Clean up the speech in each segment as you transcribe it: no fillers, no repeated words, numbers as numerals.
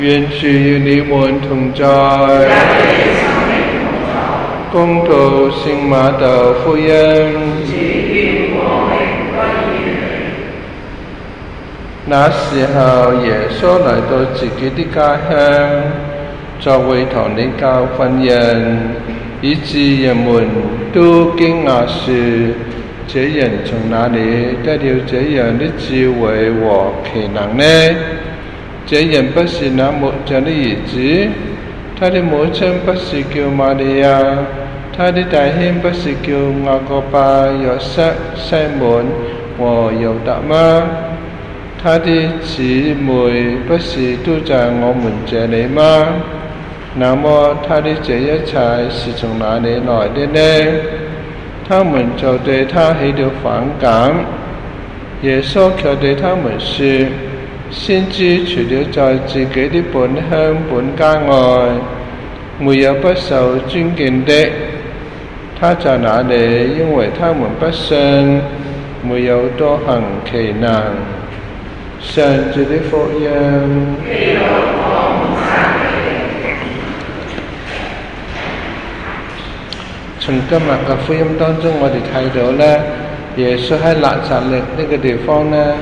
願主與你們同在。恭讀聖馬竇福音。那時候，耶穌來到自己的家鄉，作會堂裏教訓人，以致人們都驚訝說：這人從哪裏得了這樣的智慧和奇能呢？這人不是那木匠的兒子，他的母親不是叫瑪利亞，他的弟兄不是叫雅各伯、約瑟、西滿和猶達嗎？他的姊妹不是都在我們這裏嗎？那麼他的這一切是從哪裏來的呢？他們就對他起了反感。耶穌卻對他們說：先知除了在自己的本鄉本家外，沒有不受尊敬的。他在那裏，因為他們不信，沒有多行奇能。上主的福音。從今日嘅福音當中，我哋睇到呢，耶穌喺納匝肋呢個地方呢，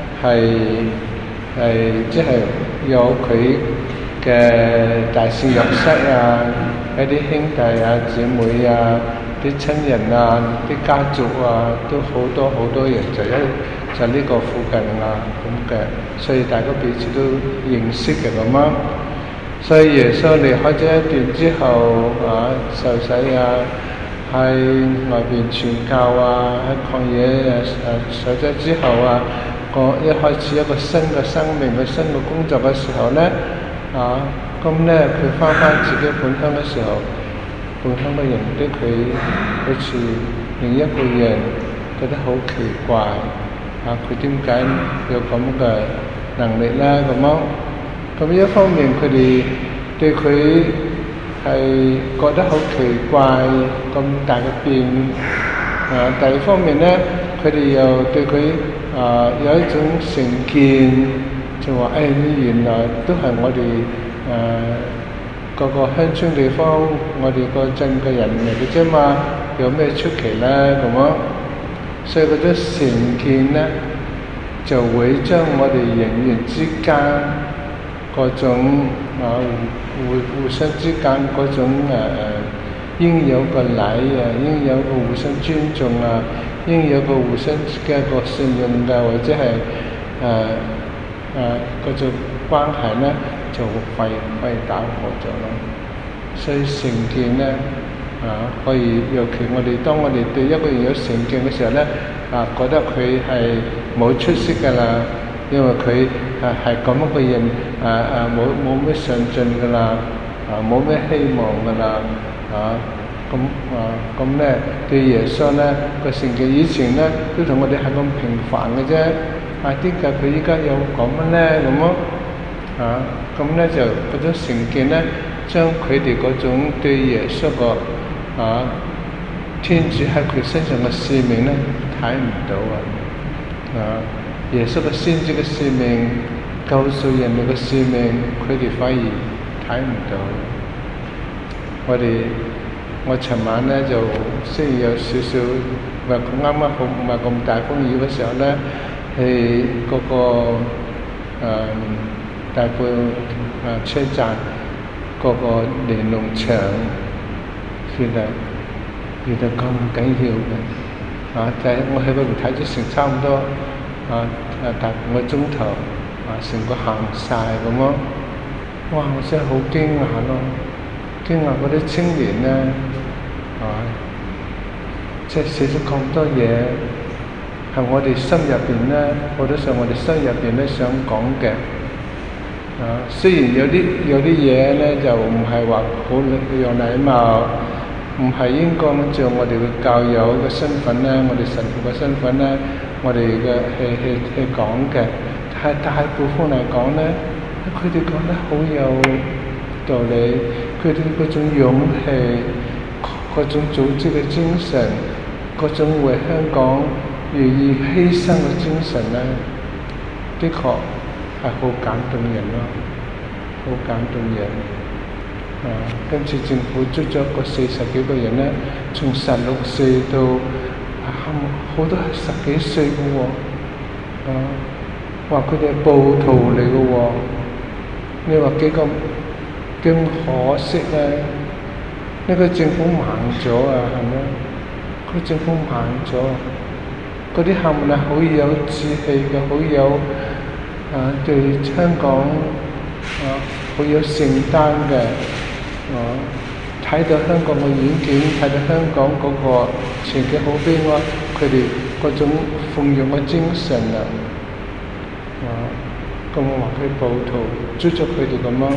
即係有佢嘅大使約瑟啊，一啲兄弟啊、姊妹啊、啲親人啊、啲家族啊，都好多人就呢個附近啊咁嘅，所以大家彼此都認識嘅咁啊。所以耶穌離開咗一段之後啊，受洗啊，喺外邊傳教啊，喺曠野受咗之後啊，一開始一個新嘅生命、新嘅工作嘅時候呢，咁呢佢翻自己本鄉嘅時候，本鄉嘅人對佢好似另一個人，覺得好奇怪，佢點解有咁嘅能力呢？咁一方面佢哋對佢係覺得好奇怪，咁大嘅變，第二方面呢，佢哋又對佢有一種成見，就話你原來都係我哋個鄉村地方，我哋個鎮嘅人嚟嘅啫嘛，有咩出奇呢？咁樣，所以嗰種成見呢，就會將我哋人與人之間嗰種互相之間嗰種應有個禮啊，應有個互相尊重啊，應有個互相嘅一個信任嘅，或者係嗰種關係呢，就會打破咗咯。所以成見呢，可以，尤其當我哋對一個人有成見嘅時候呢，覺得佢係冇出息㗎啦，因為佢係咁一個人，冇咩上進㗎啦，冇咩希望㗎啦，咁呢對耶穌呢個成見以前呢都同我哋係咁平凡嘅啫，點解佢依家有咁呢？咁呢就嗰種成見呢，將佢哋嗰種對耶穌個天主喺佢身上嘅使命呢睇唔到耶穌嘅先知嘅使命、救贖人類嘅使命，佢哋反而睇唔到。我尋晚呢就雖然有少少啱啱好唔係咁大風雨嘅時候呢，喺嗰個大埔車站嗰個連儂牆，原來咁緊要嘅，就係我喺嗰度睇咗成差唔多大半個鐘頭，成個行晒咁咯。哇！我真係好驚訝咯，驚訝嗰啲青年呢，即係寫咗咁多嘢，係我哋心入邊呢，好多時候我哋心入邊呢想講嘅。雖然有啲嘢呢就唔係話好有禮貌，唔係應該按照我哋嘅教友嘅身份呢，我哋神父嘅身份呢，我哋嘅去講嘅，但係大部分嚟講呢，佢哋講得好有道理，佢哋嗰種勇氣，嗰種組織嘅精神，嗰種為香港願意犧牲嘅精神呢，的確係好感動人咯。 好感動人。今次政府捉咗個40幾個人咧，從16歲到好多係10幾歲嘅喎，話佢哋係暴徒嚟嘅喎，你話幾可惜咧？呢個政府盲咗啊，係咪？個政府盲咗，嗰啲冚唪唥好有志氣嘅，好有對香港好有承擔嘅，睇到香港嘅遠景，睇到香港嗰個前景好悲哀，佢哋嗰種奉養嘅精神咁我話佢暴徒捉咗佢哋咁樣，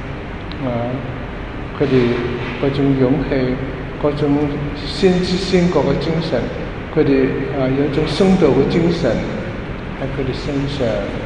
佢哋嗰種勇氣，嗰種先知先覺嘅精神，佢哋有種殉道嘅精神喺佢哋身上，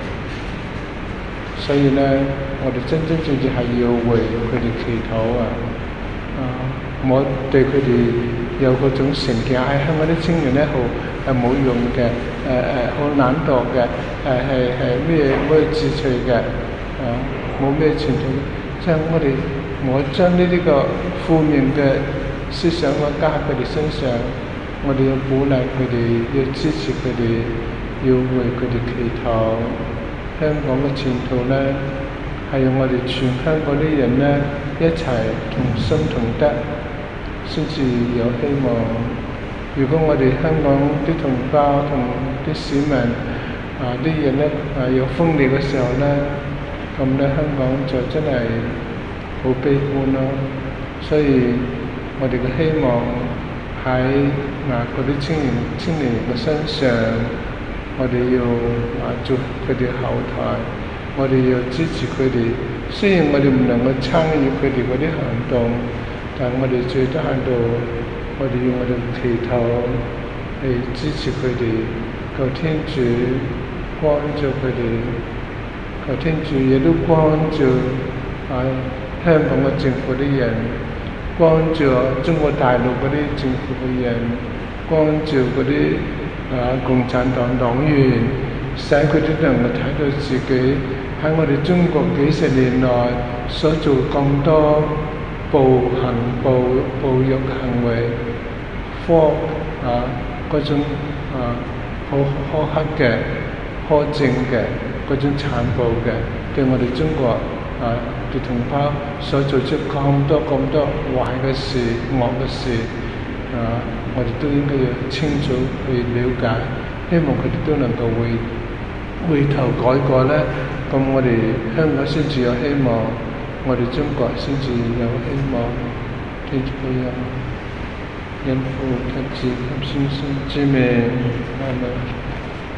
所以咧，我哋真正係要為佢哋祈禱我對佢哋有嗰種成見，香港啲青年咧係冇用嘅，好懶惰嘅，係咩志趣嘅，冇咩前途。即係我將呢啲個負面嘅思想加喺佢哋身上，我哋要鼓勵佢哋，要支持佢哋，要為佢哋祈禱。香港嘅前途咧，係用我哋全香港啲人咧一齊同心同德，先至有希望。如果我哋香港啲同胞同啲市民啲人咧有分裂嘅時候咧，咁咧香港就真係好悲觀咯。所以我哋嘅希望喺嗰啲青年人嘅身上，我哋要做佢哋後台，我哋要支持佢哋。雖然我哋唔能夠參與佢哋嗰啲行動，但我哋最低限度，我哋用我哋嘅祈禱去支持佢哋，求天主幫助佢哋，求天主亦都幫助香港嘅政府啲人，幫助中國大陸嗰啲政府嘅人，幫助嗰啲共產黨黨員，使佢哋能夠睇到自己喺我哋中國幾十年來所做咁多暴虐行為，嗰種好苛刻嘅、苛政嘅嗰種殘暴嘅，對我哋中國嘅同胞所做出咁多壞嘅事、惡嘅事，我哋都應該要清楚去了解，希望佢哋都能夠回頭改過咧，咁我哋香港先至有希望，我哋中國先至有希望。天主保佑，因父及子及聖神之名，阿們。